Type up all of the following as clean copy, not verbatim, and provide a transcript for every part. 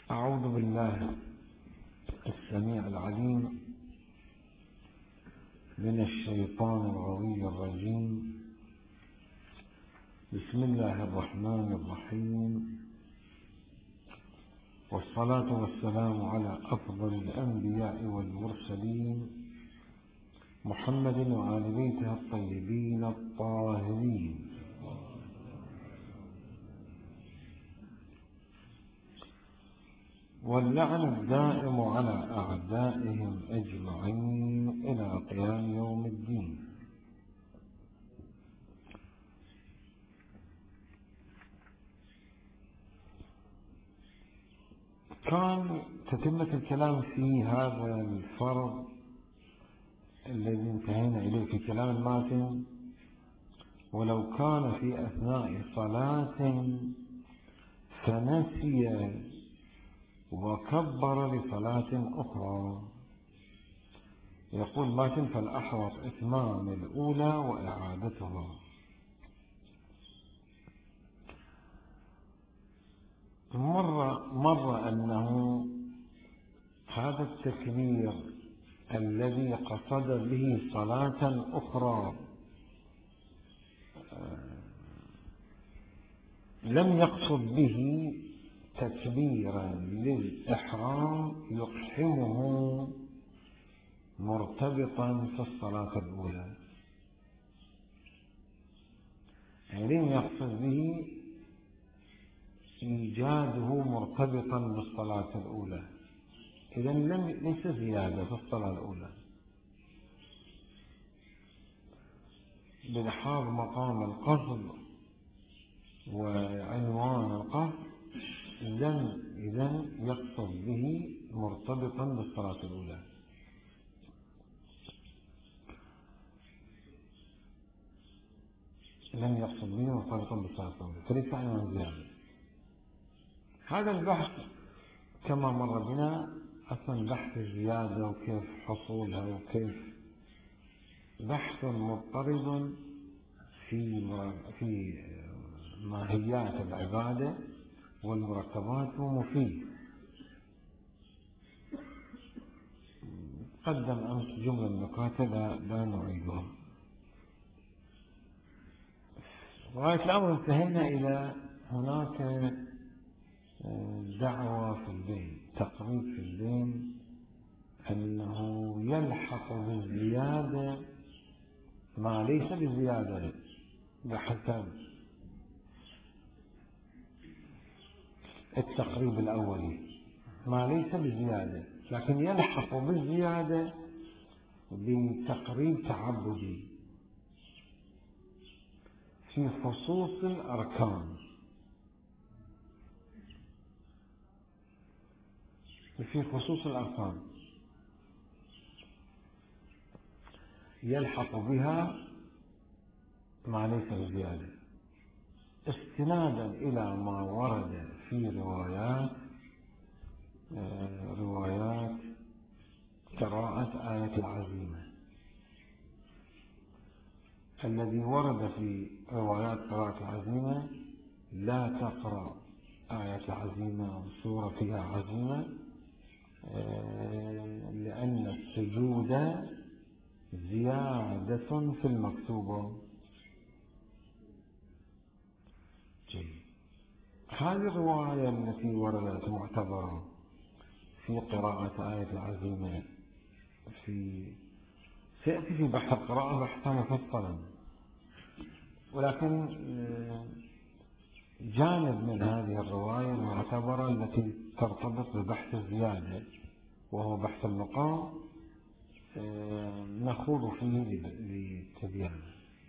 أعوذ بالله السميع العليم من الشيطان الغوي الرجيم. بسم الله الرحمن الرحيم، والصلاة والسلام على أفضل الأنبياء والمرسلين محمد وآل بيته الطيبين الطاهرين. واللعن الدائم على أعدائهم أجمعين إلى قيام يوم الدين. كان تتمة الكلام في هذا الفرض الذي انتهينا إليه في كلام الماتن: ولو كان في أثناء صلاة فنسي وكبر لصلاة أخرى، يقول ماتن: فالأحوط إتمام الأولى وإعادتها. مر أنه هذا التكبير الذي قصد به صلاة أخرى لم يقصد به تكبيرا للإحرام يقحمه مرتبطا في الصلاة الأولى، يعني لم يقصد به إيجاده مرتبطا بالصلاة الأولى، إذن ليس زيادة في الصلاة الأولى. بلحاظ مقام القصد وعنوان القصد إذن يقصد به مرتبطا بالصلاة الأولى. لم يقصد به مرتبطا بالصلاة الأولى، فليس عنوان زيادة. هذا البحث كما مر بنا أصلا بحث الزيادة وكيف حصولها وكيف بحث مضطرد في ماهيات العبادة والمركبات ومفيد. قدم أمس جملة نقاط لا نعيدها. غاية الأمر انتهينا إلى هناك دعوة في الدين، تقريب في الدين، أنه يلحق بالزيادة ما ليس بزيادة بحسب التقريب الأولي، ما ليس بزيادة، لكن يلحق بالزيادة بتقريب تعبدي في خصوص الأركان، يلحق بها ما ليس بزيادة، استنادا إلى ما ورد في روايات قراءة آية العزيمة. الذي ورد في روايات قراءة العزيمة: لا تقرأ آية العزيمة أو سورة فيها عزيمة لأن السجود زيادة في المكتوبة. هذه الرواية التي وردت معتبرة في قراءة آية العزيمة سيأتي في بحث القراءة بحثا مفصلا، ولكن جانب من هذه الرواية المعتبرة التي ترتبط ببحث الزيادة وهو بحث المقام نخوض فيه لتبيانه.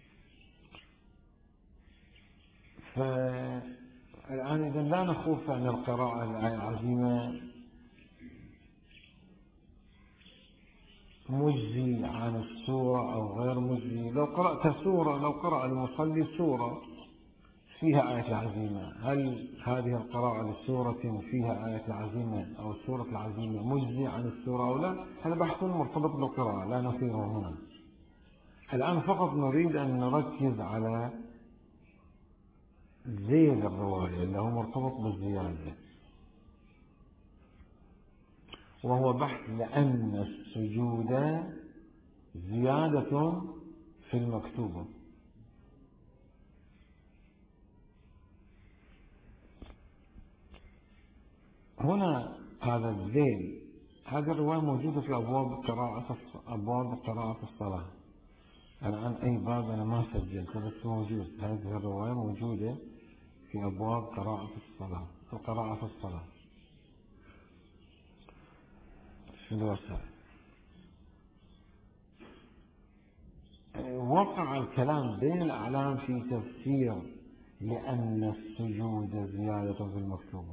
فالآن إذا لا نخوض عن القراءة الآية العزيمة مجزي عن السورة أو غير مجزي. لو قرأ المصلي سورة فيها آية العزيمة، هل هذه القراءة للسورة فيها آية العزيمة أو سورة العزيمة مجزي عن السورة أو لا؟ هذا بحث مرتبط بالقراءة لا نثيره هنا. الآن فقط نريد أن نركز على زيد الرواية اللي هو مرتبط بالزيادة. وهو بحث لأن السجود زيادة في المكتوبة. هنا هذا الذيل، هذه الرواية موجودة في أبواب قراءة الصلاة. الآن أي باب أنا ما سجلت بس موجود، هذه الرواية موجودة في أبواب قراءة الصلاة في الوسائل. وقع الكلام بين الأعلام في تفسير لأن السجود زيادة في المكتوبة.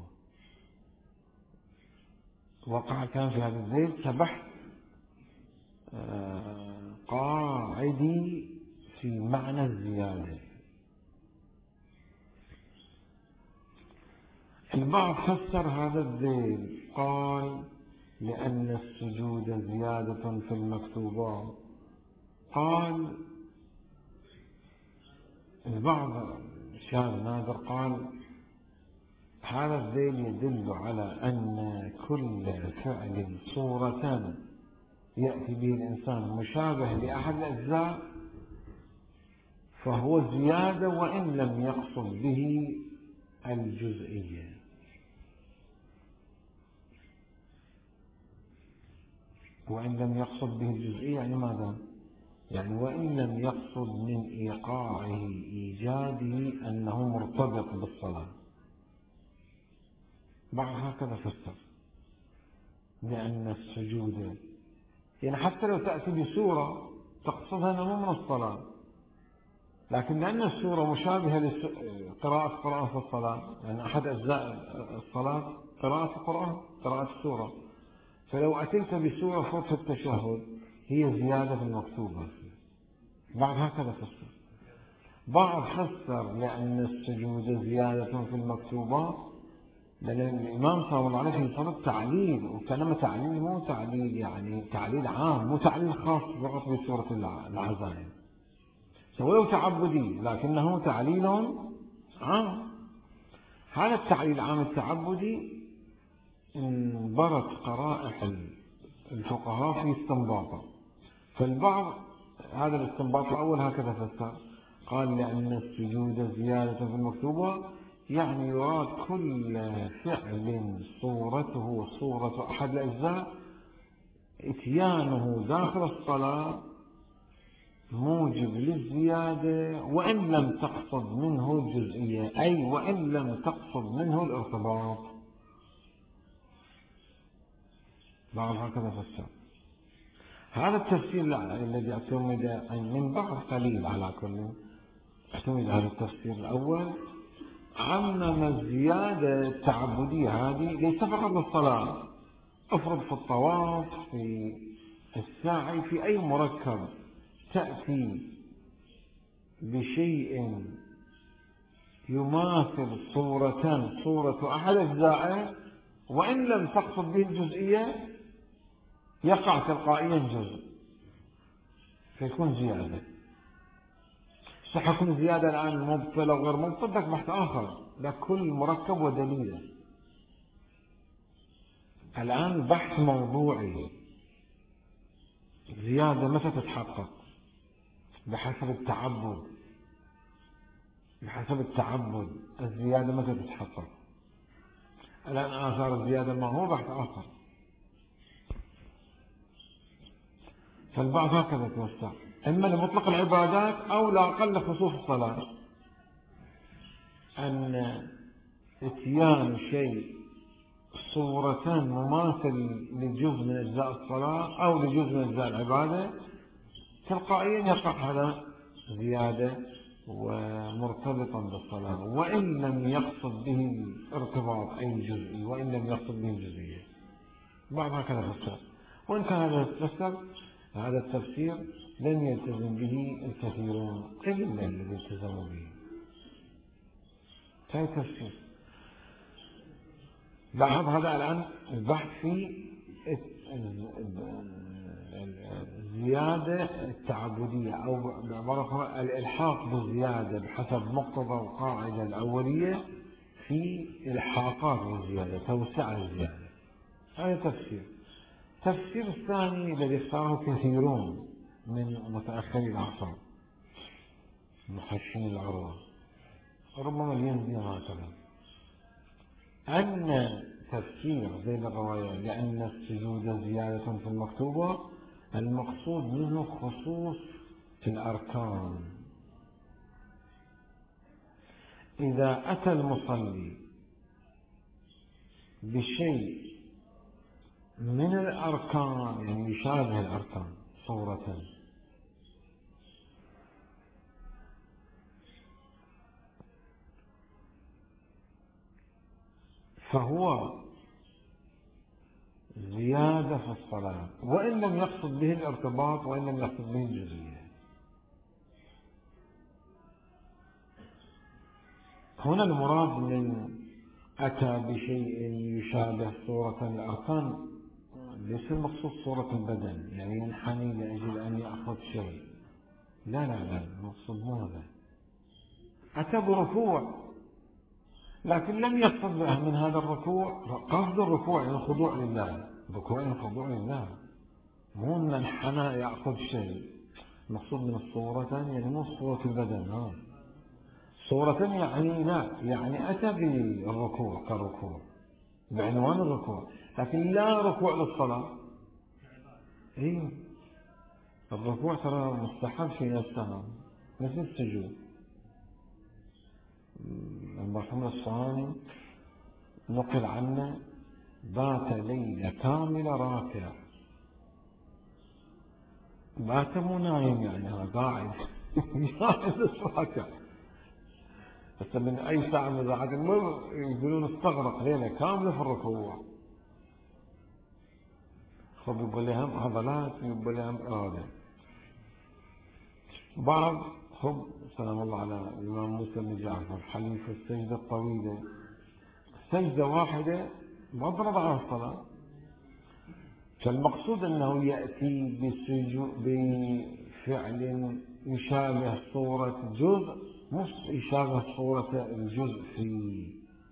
وقع الكلام في هذا الذيل كبحث قاعدي في معنى الزيادة. البعض فسر هذا الذيل قال لأن السجود زيادة في المكتوبات. قال البعض شاذ نادر قال هذا الذيل يدل على أن كل فعل صورة يأتي به الإنسان مشابه لأحد الأجزاء فهو زيادة وإن لم يقصد به الجزئية. وإن لم يقصد به الجزئية يعني ماذا؟ يعني وإن لم يقصد من إيقاعه إيجاده أنه مرتبط بالصلاة. بعض هكذا فسر لأن السجود يعني حتى لو تأتي بسورة تقصدها أنه من الصلاة، لكن لأن السورة مشابهة لقراءة في الصلاة، لأن أحد أجزاء الصلاة قراءة القرآن، قراءة السورة، فلو أتيت بسورة فوق التشهد هي زيادة في المكتوبة. بعض هكذا فسر. بعض فسر لأن السجود زيادة في المكتوبة لأن الإمام صلى الله عليه وسلم في صلاة تعليل، وكلمة تعليل مو تعليل يعني تعليل عام، مو تعليل خاص فقط بسورة العزائم، ولو تعبدي لكنه تعليل عام. هذا التعليل العام التعبدي انبرت قرائح الفقهاء في استنباطه. فالبعض هذا الاستنباط الأول هكذا فسر، قال لأن السجود زيادة في المكتوبة يعني يراد كل فعل صورته صورة أحد الأجزاء إتيانه داخل الصلاة موجب للزيادة وإن لم تقصد منه الجزئية، أي وإن لم تقصد منه الارتباط. بعض هكذا فسر. هذا التفسير الذي اعتمد من بعض قليل على كل اعتمد على التفسير الأول، عمم الزيادة التعبدية هذه ليس فقط للصلاة. افرض في الطواف، في السعي، في أي مركب تأتي بشيء يماثل صورة أحد أجزائه وإن لم تقصد به الجزئية يقع تلقائيا جزء فيكون زيادة. سحكم زيادة الآن مبطل أو غير مبطل ذاك بحث آخر، لكل مركب ودليله. الآن بحث موضوعي زيادة متى تتحقق؟ بحسب التعبد الزيادة متى تتحقق؟ الآن آثار الزيادة ما هو بحث آخر. فالبعض هكذا توسع، إما لمطلق العبادات أو لا أقل خصوص الصلاة، أن اتيان شيء صورة مماثل لجزء من أجزاء الصلاة أو لجزء من أجزاء العبادة تلقائيا يقع هذا زيادة ومرتبطا بالصلاة وإن لم يقصد به الارتباط أي جزئي، وإن لم يقصد به الجزئية. بعض هكذا فسر، وإن كان هذا التفسير لم يلتزم به الكثيرون، قليل الذي التزموا به. هذا تفسير. لاحظ هذا الآن البحث في الزيادة التعبدية أو بعبارة أخرى الإلحاق بالزيادة بحسب مقتضى القاعدة الأولية في إلحاقات الزيادة، توسع الزيادة. هذا تفسير. التفسير الثاني الذي اختاره كثيرون من متأخري العصر محشين العروة، ربما الينزي هكذا، أن تفسير زين الرواية لأن السجود زيادة في المكتوبة المقصود منه خصوص الأركان. إذا أتى المصلي بشيء من الأركان يعني يشابه الأركان صورة، فهو زيادة في الصلاة وإن لم يقصد به الارتباط وإن لم يقصد به الجزئية. هنا المراد من أتى بشيء يشابه صورة الأركان ليس المقصود صورة البدن، يعني ينحني لأجل أن يأخذ شيء، لا المقصود مو هذا. أتى بركوع لكن لم يقصد من هذا الركوع قصد الركوع يعني الخضوع لله، ركوع يعني الخضوع لله، مو أن انحنى يأخذ شيء. المقصود من الصورة يعني مو صورة البدن، صورة يعني لا، يعني أتى بالركوع كركوع بعنوان الركوع، لكن لا ركوع للصلاة. الركوع ترى مستحب في نفسها مثل السجود. المرحوم الصهيوني نقل عنه بات ليلة كاملة راكع، بات مو نايم يعني قاعد بس راكع، بس من أي ساعة من ذاك يقولون استغرق ليلة كاملة في الركوع. خب يقول لهم عضلات يقول لهم إرادة. بعض خب سلام الله على الإمام موسى بن جعفر حليف السجدة الطويلة، سجدة واحدة مضرب على الصلاة، فالمقصود أنه يأتي بفعل يشابه صورة جزء مش يشابه صورة الجزء في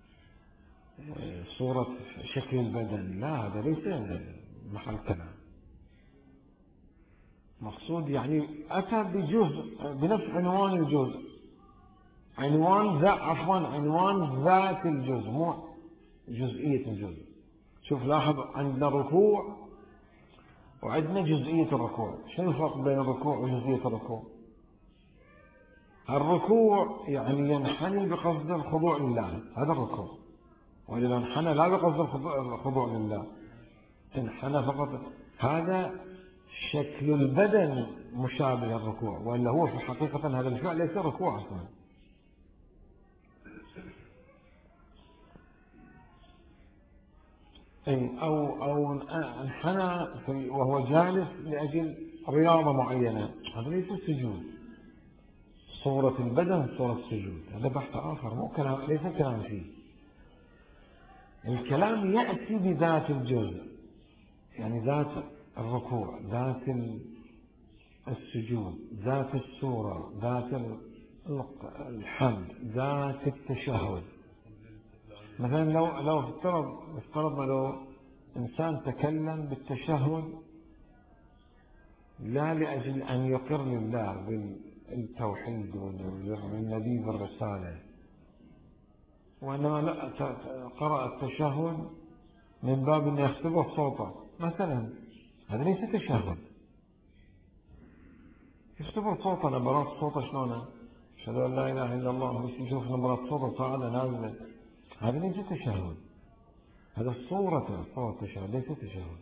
صورة شكل البدن، لا هذا ليس محل كلام. مقصود يعني أتى بجزء بنفس عنوان الجزء، عنوان ذات الجزء مو جزئية الجزء. شوف لاحظ عندنا ركوع وعندنا جزئية الركوع، شنو الفرق بين الركوع وجزئية الركوع؟ الركوع يعني ينحني بقصد الخضوع لله، هذا الركوع، وإذا انحنى لا بقصد الخضوع لله، انحنى فقط، هذا شكل البدن مشابه للركوع، وإلا هو في حقيقة هذا الفعل ليس ركوع أصلا. أو انحنى وهو جالس لأجل رياضة معينة، هذا ليس سجود. صورة البدن صورة السجود، هذا بحث آخر مو كلام، ليس الكلام فيه. الكلام يأتي بذات الجزء، يعني ذات الركوع، ذات السجود، ذات السورة، ذات الحمد، ذات التشهد. مثلا لو افترضنا لو إنسان تكلم بالتشهد لا لأجل أن يقر لله بالتوحيد والنبي بالرسالة، وإنما لا قرأ التشهد من باب أن يختبر صوته مثلا، هذا ليس تشهد. يختبر صوته، نبرات صوته شلونه، أشهد أن لا إله إلا الله، بس يشوف نبرات صوته صاعدة نازلة، هذا ليس تشهد، هذا صورة التشهد ليس تشهد.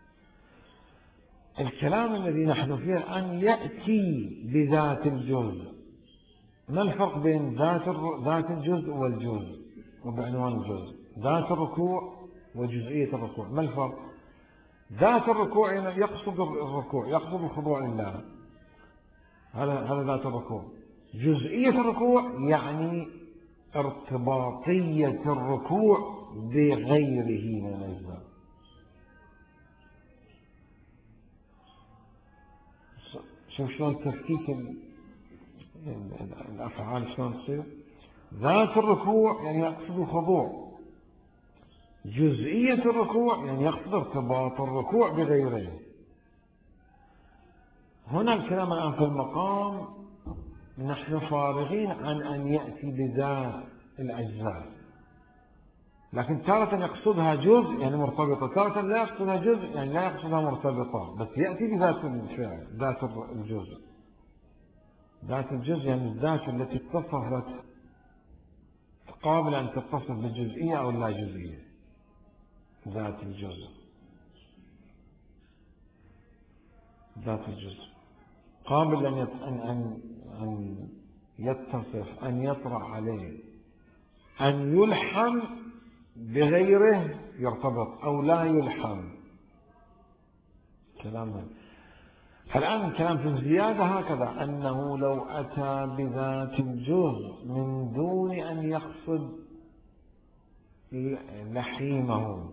الكلام الذي نحن فيه الآن يأتي بذات الجزء. ما الفرق بين ذات الجزء والجزء وبعنوان الجزء؟ ذات الركوع وجزئية الركوع، ما الفرق؟ ذات الركوع يقصد الركوع، يقصد الخضوع لله، هذا ذات الركوع. جزئية الركوع يعني ارتباطية الركوع بغيره من الأجزاء. شوف شلون تفكيك الأفعال شلون تصير. ذات الركوع يعني يقصد الخضوع، جزئية الركوع يعني يقصد ارتباط الركوع بغيره. هنا الكلام الآن في المقام نحن فارغين عن أن يأتي بذات الأجزاء، لكن تارة يقصدها جزء يعني مرتبطة، تارة لا يقصدها جزء يعني لا يقصدها مرتبطة، بس يأتي بذات الفعل، ذات الجزء. ذات الجزء يعني الذات التي اتصفت قابلة أن تتصف بالجزئية أو لا جزئية. ذات الجزء، ذات الجزء قابل أن يتصف، أن يطرح عليه، أن يلحم بغيره يرتبط أو لا يلحم. كلام الآن الكلام في الزيادة هكذا، أنه لو أتى بذات الجزء من دون أن يقصد لحيمه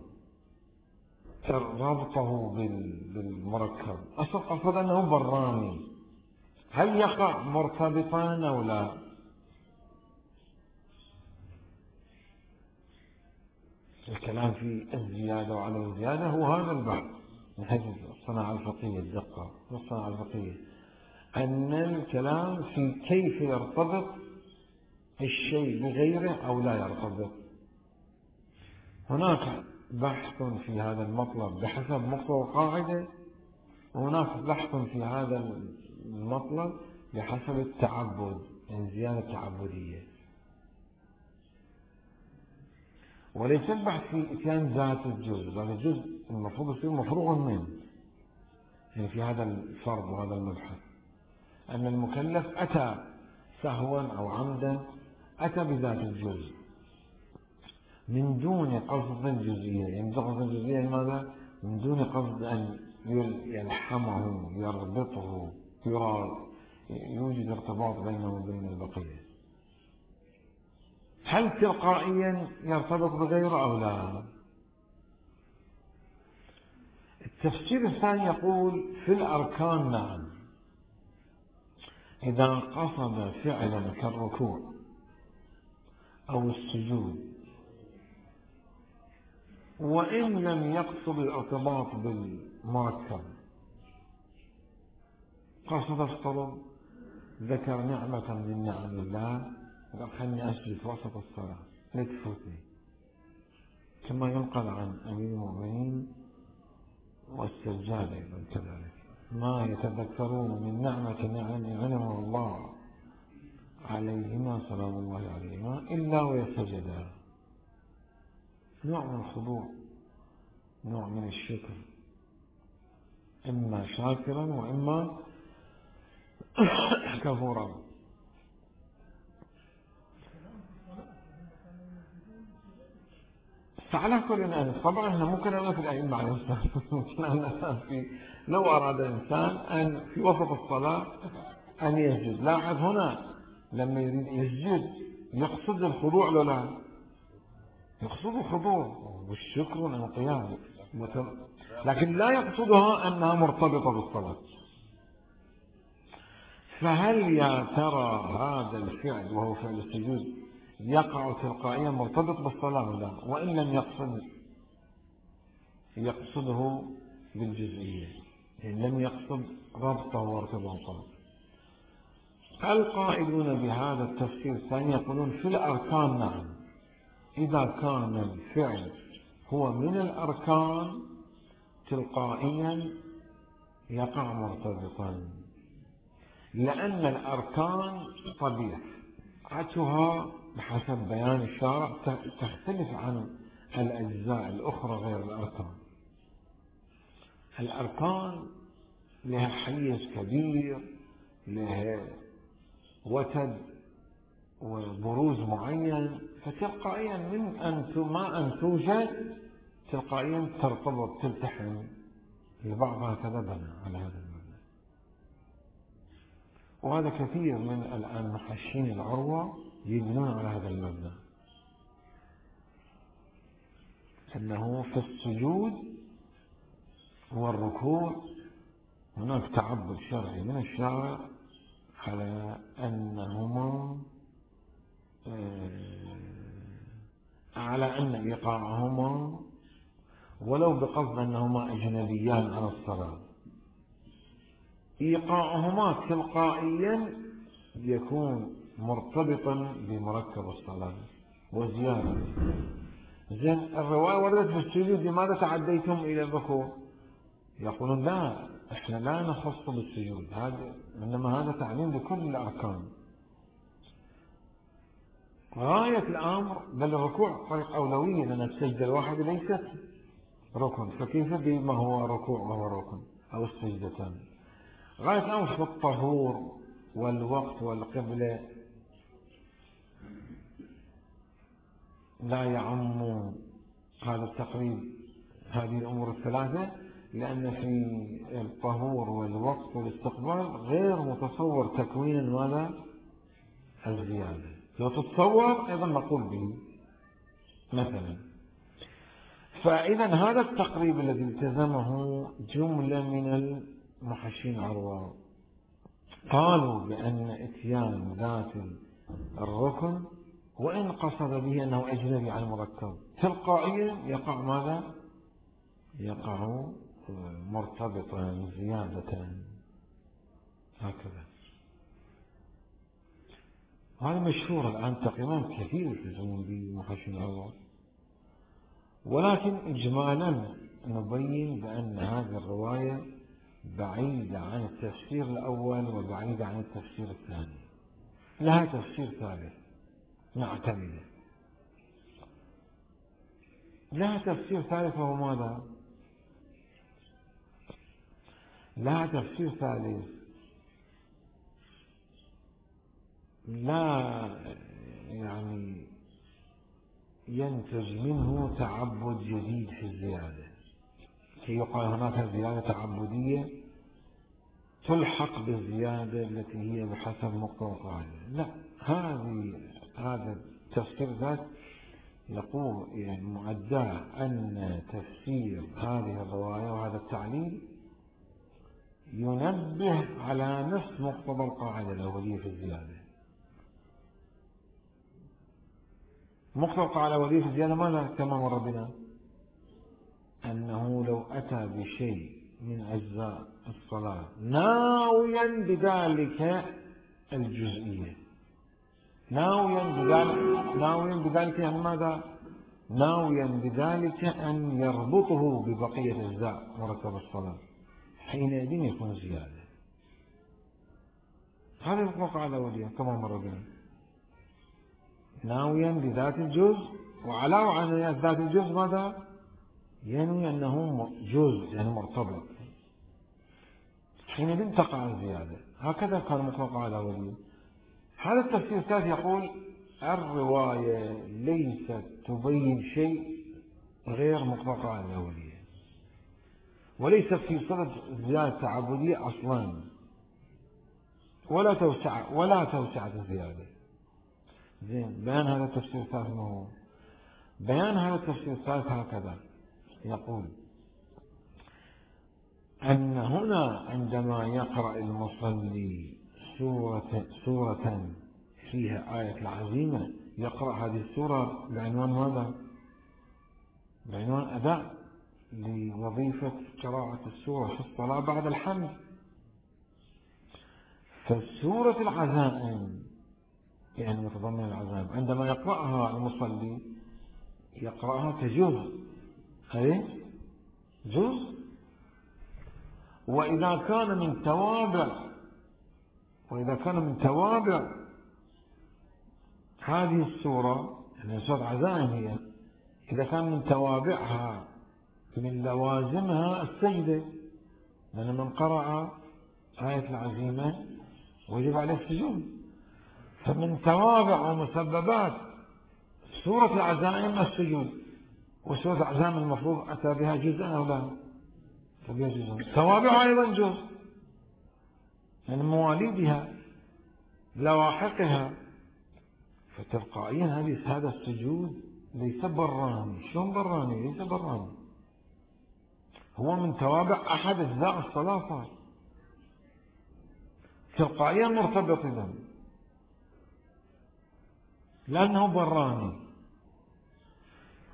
ربطه بالمركب، قصد أنه براني، هل يقع مرتبطان أو لا؟ الكلام في الزيادة وعلى الزيادة هو هذا البحث من حيث الصناعة الفقهية، الدقة والصناعة الفقهية، أن الكلام في كيف يرتبط الشيء بغيره أو لا يرتبط. هناك بحث في هذا المطلب بحسب مقتضى القاعدة، وهناك بحث في هذا المطلب بحسب التعبد، يعني زيادة تعبدية، وليس البحث في إتيان ذات الجزء. ذات الجزء المفروض يصير مفروغ منه، يعني في هذا الفرض وهذا المبحث أن المكلف أتى سهوا أو عمدا، أتى بذات الجزء من دون قصد الجزئية. يعني قصد الجزئية لماذا؟ من دون قصد أن يلحمه، يربطه، يوجد ارتباط بينه وبين البقية. هل تلقائيا يرتبط بغيره أو لا؟ التفسير الثاني يقول في الأركان نعم، إذا قصد فعلا كالركوع أو السجود وإن لم يقصد الارتباط بالمركب، قصد افترض ذكر نعمة من نعم الله قال خلني أسجد في وسط الصلاة لتفوتني، كما ينقل عن أمير المؤمنين والسجاد أيضا كذلك، ما يتذكرون من نعمة نعم الله عليهما سلام الله عليهما إلا ويسجدا. نوع من الخضوع، نوع من الشكر، إما شاكرا وإما كفورا. فعلى كل الناس طبعا احنا ممكن نقول في الأئمة عليه السلام لو أراد الإنسان أن في وسط الصلاة أن يسجد، لاحظ هنا لما يريد يسجد يقصد الخضوع ولا لا؟ يقصد الخضوع والشكر والانقياد، لكن لا يقصدها أنها مرتبطة بالصلاة. فهل يا ترى هذا الفعل وهو فعل السجود يقع تلقائيا مرتبط بالصلاة ولا لا؟ وإن لم يقصده بالجزئية، يعني لم يقصد ربطه وارتباطه. القائلون بهذا التفسير الثاني يقولون في الأركان نعم، إذا كان الفعل هو من الأركان تلقائيا يقع مرتبطا، لأن الأركان طبيعتها بحسب بيان الشارع تختلف عن الأجزاء الأخرى غير الأركان. الأركان لها حيز كبير، لها وتد وبروز معين، فتلقائيا من أن توجد تلقائيا ترتبط تلتحم البعض هكذا بنى على هذا المبنى. وهذا كثير من الآن محشين العروة يبنون على هذا المبنى، أنه في السجود والركوع هناك تعبد شرعي من الشارع على أنهما على أن إيقاعهما ولو بقصد أنهما أجنبيان عن الصلاة، إيقاعهما تلقائيا يكون مرتبطا بمركب الصلاة وزيادة. زين الرواية وردت بالسجود، لماذا تعديتم إلى الركوع؟ يقولون لا، احنا لا نخص بالسجود، إنما هذا تعليم لكل الأركان. غاية الأمر بل الركوع طريق أولوية، لأن السجدة الواحدة ليست ركن، فكيف بما هو ركوع وهو ركن أو السجدتان؟ غاية الأمر في الطهور والوقت والقبلة لا يعم هذا التقريب هذه الأمور الثلاثة، لأن في الطهور والوقت والاستقبال غير متصور تكوين ماذا؟ الزيادة. لو تتصور أيضا نقول به مثلا. فإذا هذا التقريب الذي التزمه جملة من المحشين عروة قالوا بأن إتيان ذات الركن وإن قصد به أنه أجنبي عن المركب تلقائيا يقع ماذا؟ يقع مرتبطا زيادة هكذا. هذا مشهور الآن تقريبا كثير يلتزمون بمحشين عروة، ولكن إجمالا نبين بأن هذه الرواية بعيدة عن التفسير الأول وبعيدة عن التفسير الثاني، لها تفسير ثالث نعتمده. لها تفسير ثالث وهو ماذا؟ لها تفسير ثالث لا يعني ينتج منه تعبد جديد في الزيادة، يقال هناك زيادة تعبدية تلحق بالزيادة التي هي بحسب مقتضى القاعدة. لا، هذا التفسير ذات يقول يعني مؤداه أن تفسير هذه الرواية وهذا التعليل ينبه على نفس مقتضى القاعدة الأولية في الزيادة. مقتضى القاعدة الأولية في الزيادة ماذا كما مر بنا؟ أنه لو أتى بشيء من أجزاء الصلاة ناويا بذلك الجزئية، ناويا بذلك يعني ماذا؟ ناويا بذلك أن يربطه ببقية أجزاء مركب الصلاة، حينئذ يكون زيادة. هذا القاعدة الأولية كما مر بنا، ناويا بذات الجزء، وعلاوة على ذات الجزء ماذا؟ ينوي أنه جزء يعني مرتبط، حينئذ تقع الزيادة. هكذا كان مطلق على ولي. هذا التفسير الثالث يقول الرواية ليست تبين شيء غير مطلق على ولي، وليست في صدد زيادة تعبدية أصلا ولا توسعة الزيادة. زين، بيان هذا التفسير الثالث ما هو؟ بيان هذا التفسير الثالث هكذا يقول أن هنا عندما يقرأ المصلي سورة فيها آية العزيمة يقرأ هذه السورة بعنوان ماذا؟ بعنوان أداء لوظيفة قراءة السورة في الصلاة بعد الحمد. فسورة العزائم يعني متضمن العزائم عندما يقرأها المصلي يقرأها كجزء، أي جزء. وإذا كان من توابع هذه السورة يعني سورة عزائم هي، إذا كان من توابعها من لوازمها السجدة، لأن من قرأ آية العزيمة وجب عليه السجود، فمن توابع ومسببات سورة العزائم السجود، وسورة العزائم المفروض أتى بها جزءا أو لا؟ فبها جزء، توابعها أيضا جزء يعني مواليدها لواحقها، فتلقائيا هذا السجود ليس براني. شلون براني؟ ليس براني، هو من توابع أحد أجزاء الصلاة، صار تلقائيا مرتبط إذن لأنه براني.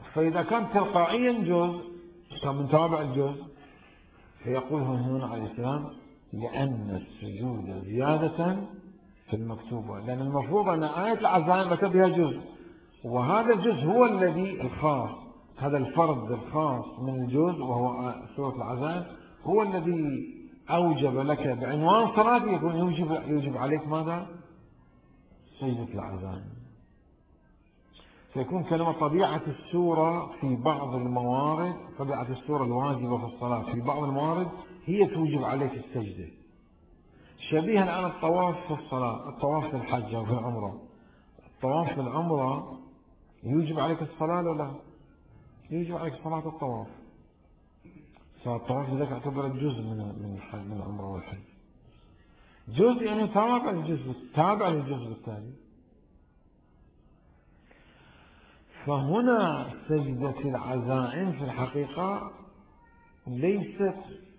فإذا كان تلقائيا جزء كان من توابع الجزء، فيقول هنا عليه السلام لأن السجود زيادة في المكتوبة، لأن المفروض أن آية العزائم أتى بها جزء، وهذا الجزء هو الذي الخاص، هذا الفرد الخاص من الجزء وهو سورة العزائم هو الذي أوجب لك بعنوان صلاة يكون يوجب عليك ماذا؟ سجدة العزائم. فيكون كلمة طبيعة السورة في بعض الموارد، طبيعة السورة الواجبة في الصلاة في بعض الموارد هي توجب عليك السجدة، شبيها الآن الطواف في الصلاة، الطواف في الحج أو في العمرة. الطواف في العمرة يوجب عليك الصلاة ولا لا؟ يوجب عليك صلاة الطواف، فالطواف لذلك اعتبر جزء من الحج، من العمرة والحج، جزء يعني تابع للجزء، تابع للجزء الثاني. فهنا سجدة العزائم في الحقيقة ليست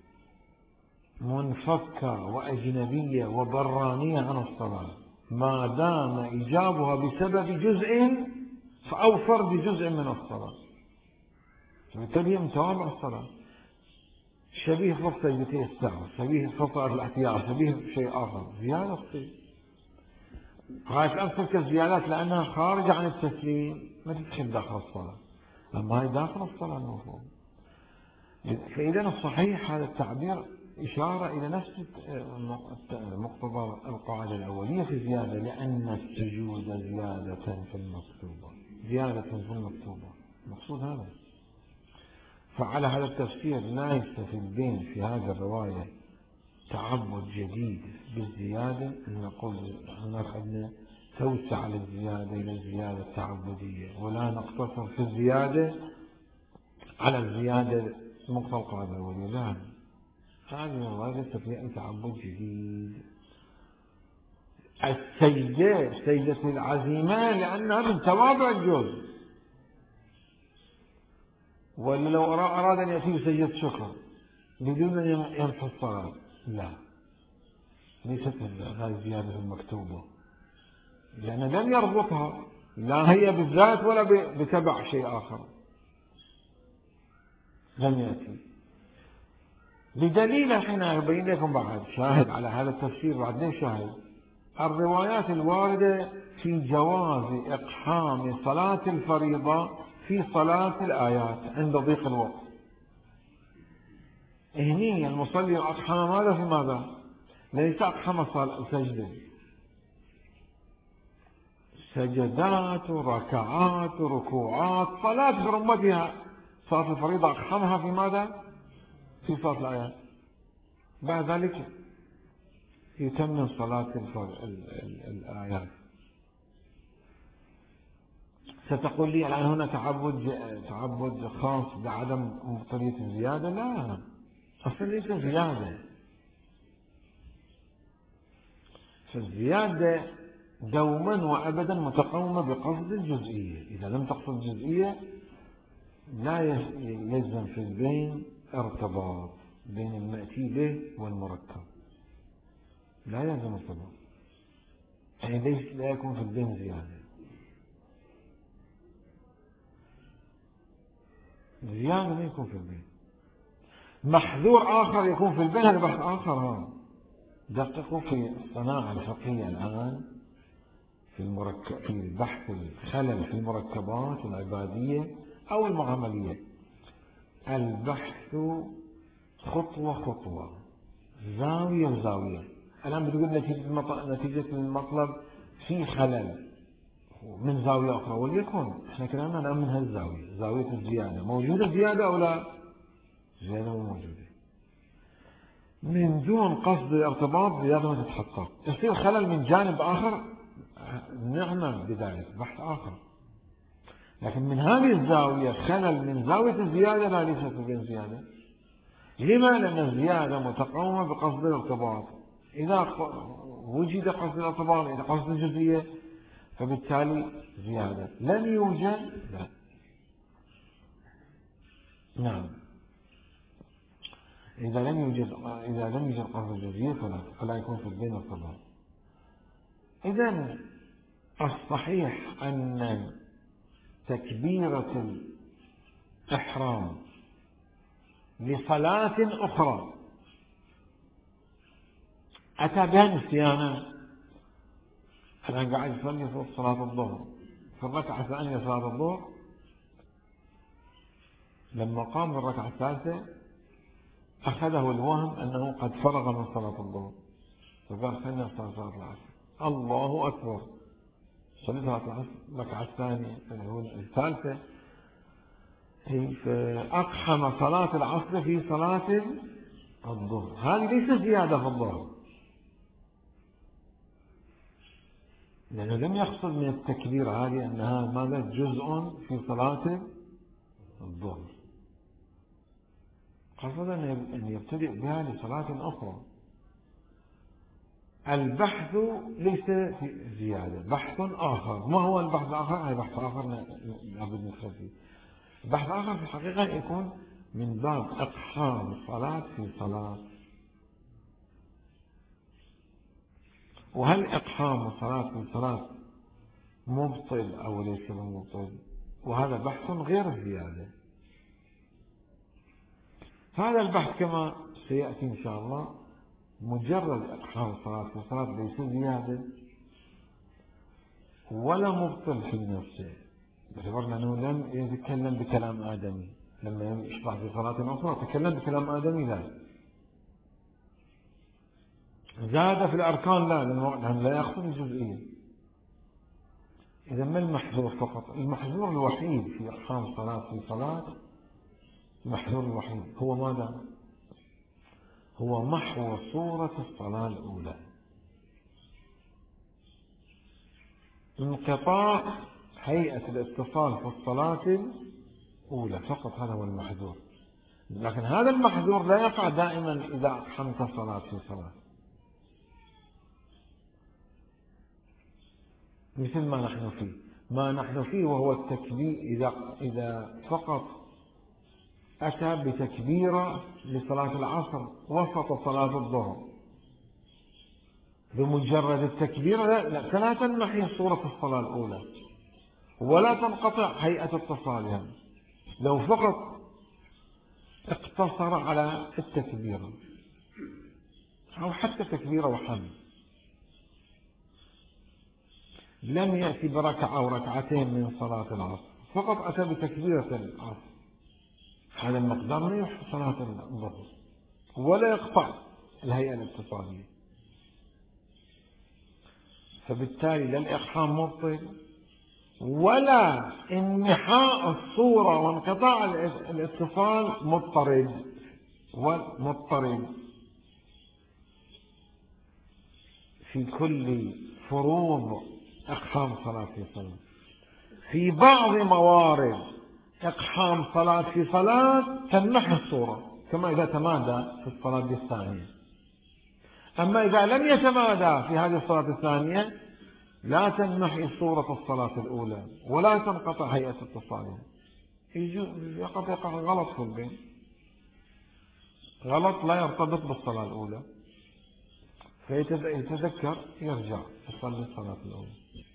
منفكة وأجنبية وبرانية عن الصلاة، ما دام إيجابها بسبب جزء أو فرد جزء من الصلاة، فبالتالي من توابع الصلاة، شبيه فرض سجدتي السهو، شبيه فرض الاحتياط، شبيه شيء آخر، زيادة تصير. غاية الآن تلك الزيادات لأنها خارجة عن التسليم ما تدخل داخل الصلاة، أما هي داخل الصلاة المفروض. فإذا الصحيح هذا التعبير إشارة إلى نفس مقتضى القاعدة الأولية في الزيادة، لأن السجود زيادة في المكتوبة، زيادة في المكتوبة، المقصود هذا. فعلى هذا التفسير لا يستفيد بين في هذا الرواية تعبد جديد بالزيادة، أن نقول هناك عندنا توسع للزيادة إلى الزيادة التعبدية، ولا نقتصر في الزيادة على الزيادة مقتضى القاعدة الأولية، لا، هذه الرواية ليست فيها أي تعبد جديد. السجدة سجدة العزيمة لأنها من توابع الجزء، ولا لو أراد أن يأتي بسجدة شكر بدون أن يمحو الصلاة، لا، ليست هذه زيادة المكتوبة، لأن لم يربطها لا هي بالذات ولا بتبع شيء آخر، لم يأتي بدليل. الحين أبين لكم بعد شاهد على هذا التفسير، بعد ليش شاهد؟ الروايات الواردة في جواز إقحام صلاة الفريضة في صلاة الآيات عند ضيق الوقت. هني المصلي أقحم ماذا في ماذا؟ ليس أقحم سجدة، سجدات ركعات ركوعات صلاة برمتها، صلاة الفريضة أقحمها في ماذا؟ في صلاة الآيات. بعد ذلك يتمم صلاة الآيات. ستقول لي الآن هنا تعبد خاص بعدم مبطلية الزيادة؟ لا، أصلا ليس زيادة، فالزيادة دوما وأبدا متقومة بقصد الجزئية، إذا لم تقصد الجزئية لا يلزم في البين ارتباط بين المأتي به والمركب، لا يلزم ارتباط، يعني ليس لا يكون في البين زيادة. زيادة ما يكون في البين، محذور آخر يكون في البين، هذا بحث آخر. دققوا في الصناعة الفقهية الآن في البحث الخلل في المركبات العبادية أو المعاملية، البحث خطوة خطوة، زاوية زاوية. الآن بتقول نتيجة المطلب في خلل من زاوية أخرى، وليكن احنا كلامنا الآن من هالزاوية، زاوية الزيادة، موجودة زيادة أو لا؟ زيادة مو موجودة، من دون قصد الارتباط زيادة ما تتحقق، يصير خلل من جانب آخر نعمل بذلك بحث آخر، لكن من هذه الزاوية خلل من زاوية الزيادة لا، ليست بين زيادة. لما؟ لأن الزيادة متقومة بقصد الارتباط، إذا وجد قصد الارتباط، إذا قصد الجزئية، فبالتالي زيادة. لم يوجد، لا، نعم، إذا لم يوجد قصد الجزئية فلا يكون في البين ارتباط. إذن الصحيح أن تكبيرة إحرام لصلاة أخرى أتى بها نسيانا، الآن قاعد يصلي في صلاة الظهر في الركعة الثانية صلاة الظهر، لما قام بالركعة الثالثة أخذه الوهم أنه قد فرغ من صلاة الظهر، فقال خلنا نصلي صلاة العصر. الله أكبر، صلي صلاة العصر الركعة الثانية الثالثة، فأقحم صلاة العصر في صلاة الظهر. هذه ليست زيادة في الظهر، لأنه لم يقصد من التكبير هذه أنها ماذا جزء في صلاة الظهر، قصد أن يبتدئ بها لصلاة أخرى. البحث ليس في زيادة، بحث آخر. ما هو البحث الآخر؟ هذا بحث آخر لابد ندخل فيه. البحث الآخر في الحقيقة يكون من باب إقحام صلاة في صلاة. وهل إقحام صلاة في صلاة مبطل أو ليس مبطل؟ وهذا بحث غير الزيادة. هذا البحث كما سيأتي إن شاء الله، مجرد إقحام الصلاة في الصلاة ليس زيادة ولا مبطل في نفسه، باعتبار أنه لم يتكلم بكلام آدمي. لما يشرح في صلاة أخرى تكلم بكلام آدمي، لا زاد في الأركان، لا، لأنه لا يقصد الجزئية. إذا ما المحذور فقط؟ المحذور الوحيد في إقحام الصلاة في صلاة، المحذور الوحيد هو ماذا؟ هو محو صورة الصلاة الأولى، انقطاع هيئة الاتصال في الصلاة الأولى فقط، هذا هو المحذور. لكن هذا المحذور لا يقع دائما إذا أقحمت الصلاة في صلاة، مثل ما نحن فيه. ما نحن فيه وهو التكبير، إذا فقط أتى بتكبيرة لصلاة العصر وسط صلاة الظهر، بمجرد التكبير فلا تنمحي صورة الصلاة الأولى ولا تنقطع هيئة اتصالها. لو فقط اقتصر على التكبيرة أو حتى تكبيرة وحمد، لم يأتي بركعة أو ركعتين من صلاة العصر، فقط أتى بتكبيرة العصر، هذا المقدار لا يحصل صلاة الظهر ولا يقطع الهيئة الاتصالية. فبالتالي لا الإقحام مبطل ولا انمحاء الصورة وانقطاع الاتصال مضطرد في كل فروض إقحام صلاة في صلاة. في بعض موارد إقحام صلاة في صلاة تنمحي الصورة، كما إذا تمادى في الصلاة الثانية. أما إذا لم يتمادى في هذه الصلاة الثانية لا تنمحي صورة الصلاة الأولى ولا تنقطع هيئة اتصالها. يقع غلط في البين، غلط لا يرتبط بالصلاة الأولى، فيتذكر يرجع يصلي الصلاة الأولى.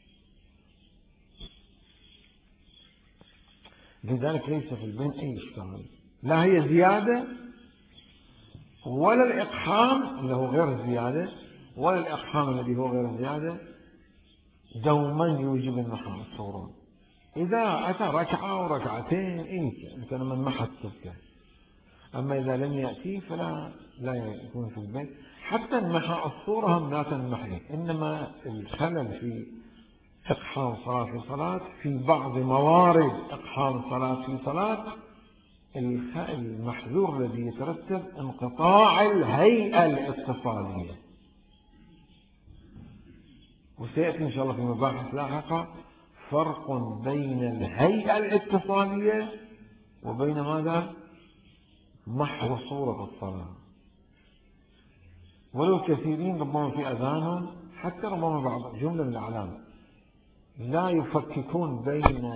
لذلك ليس في البين أي إشكال، لا هي زيادة ولا الإقحام اللي هو غير الزيادة ولا الإقحام الذي هو غير الزيادة دوما يوجب انمحاء الصورة. إذا أتى ركعة أو ركعتين مثلا من محت تذكر، أما إذا لم يأتي فلا يكون في البيت. حتى انمحاء الصورة هم لا تنمحي، إنما الخلل في إقحام صلاة في صلاة في بعض موارد إقحام صلاة في صلاة المحذور الذي يترتب انقطاع الهيئة الاتصالية. وسيأتي إن شاء الله في مباحث لاحقة فرق بين الهيئة الاتصالية وبين ماذا؟ محو صورة الصلاة. ولو كثيرين ربما في أذانهم حتى ربما بعض جملة من الأعلام لا يفككون بين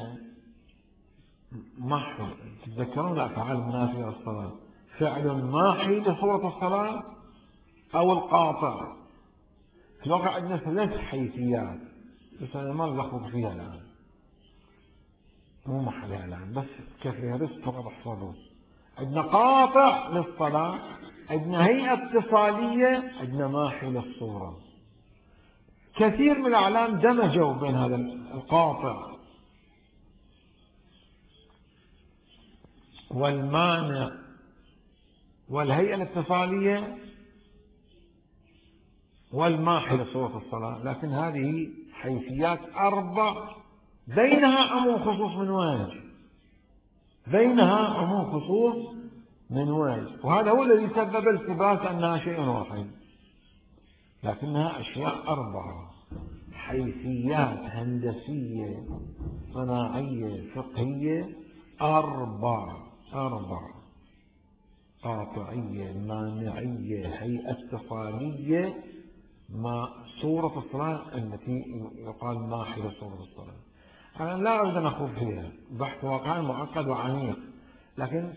محو، تتذكرون الأفعال المنافية للصلاة، فعل ماحي لصورة الصلاة أو القاطع. في الواقع عندنا ثلاث حيثيات بس أنا ما نلخبط فيها الآن. مو محلها الآن، بس كفهرست فقط احفظوه. عندنا قاطع للصلاة، عندنا هيئة اتصالية، عندنا ماحي للصورة. كثير من الأعلام دمجوا بين هذا القاطع والمانع والهيئة الاتصالية والماحي لصورة الصلاة، لكن هذه حيثيات 4 بينها عموم خصوص من وجه، بينها عموم خصوص من وجه، وهذا هو الذي سبب التباس أنها شيء واحد، لكنها أشياء 4 حيثيات هندسية صناعية فقهية 4 قاطعية مانعية هيئة اتصالية ما صورة الصلاة التي يقال ماحي لصورة الصلاة. أنا لا أريد أن أخوض فيها، بحث واقعي معقد وعميق، لكن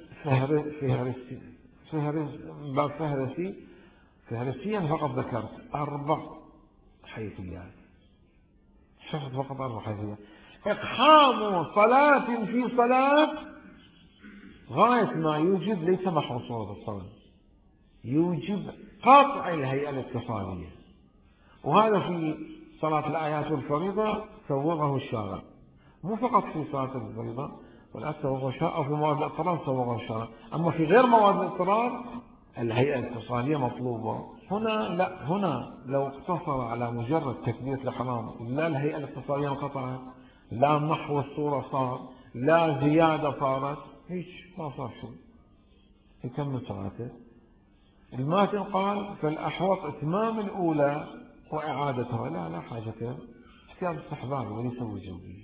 فهرسيا فقط ذكرت 4 حيثيات، شفت فقط 4 حيثيات. إقحام صلاة في صلاة غاية ما يوجب ليس محو صورة الصلاة، يوجب قطع الهيئة الاتصالية، وهذا في صلاة الآيات والفريضة سوغه الشارع، مو فقط في صلاة الفريضة بل سوغه الشارع، أو في مواد الاضطرار سوغه الشارع. أما في غير مواد الاضطرار الهيئة الاتصالية مطلوبة. هنا لا، هنا لو اقتصر على مجرد تكبيرة الإحرام لا الهيئة الاتصالية انقطعت، لا محو الصورة صار، لا زيادة صارت، هيك ما صار شيء، يكمل صلاته. الماتن قال فالأحوط إتمام الأولى وإعادتها، لا حاجة له، اختيار استحبابي وليس وجوبي.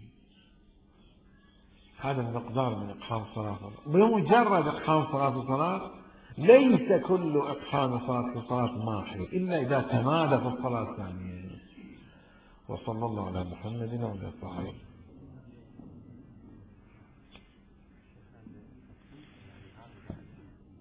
هذا المقدار من إقحام الصلاة. بمجرد إقحام صلاة الصلاة ليس كل إقحام صلاة في الصلاة ماحي إلا إذا تمادى في الصلاة الثانية. وصلى الله على محمد وعلى آله وصحبه.